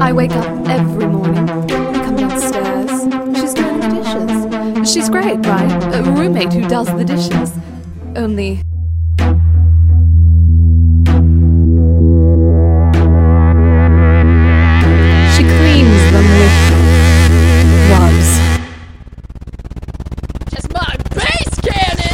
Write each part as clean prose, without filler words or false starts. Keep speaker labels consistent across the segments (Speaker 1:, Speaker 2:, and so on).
Speaker 1: I wake up every morning, I come downstairs, she's doing the dishes. She's great, right? A roommate who does the dishes. Only... she cleans them with... gloves.
Speaker 2: Just my base cannon!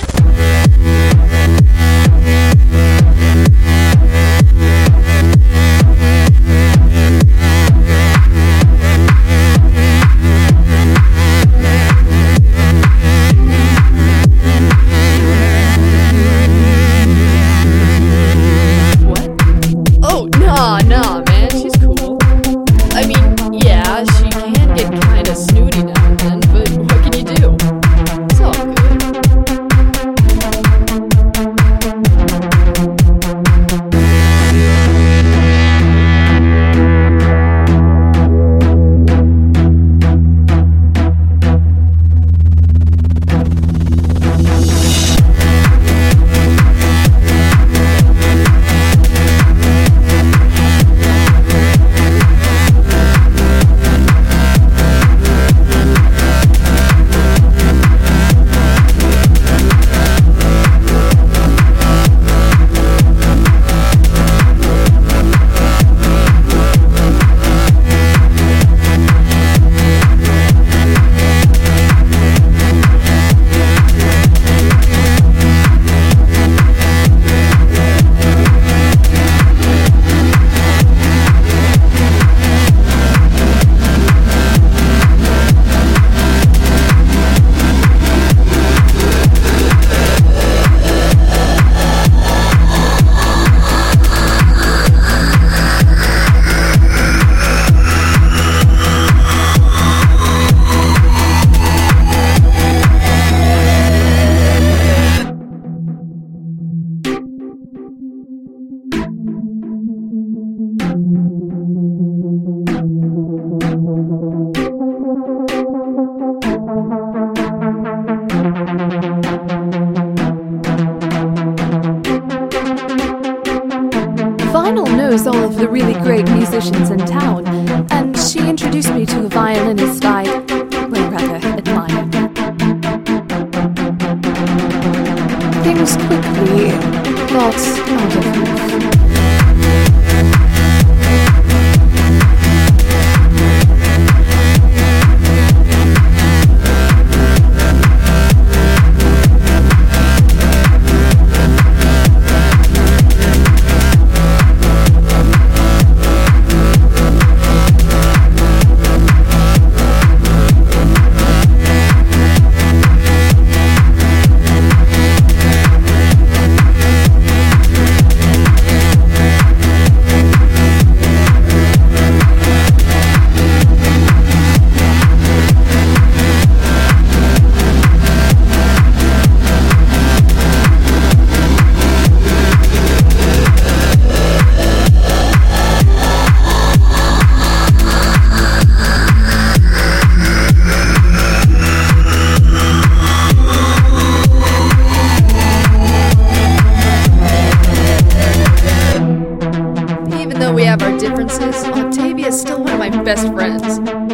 Speaker 2: Nah, man, she's cool. I mean, yeah, she can get kinda snooty now and then, but what can you do? It's all good.
Speaker 1: Vinyl knows all of the really great musicians in town, and she introduced me to a violinist I rather admire. Things quickly got out of hand. Even though we have our differences, Octavia is still one of my best friends.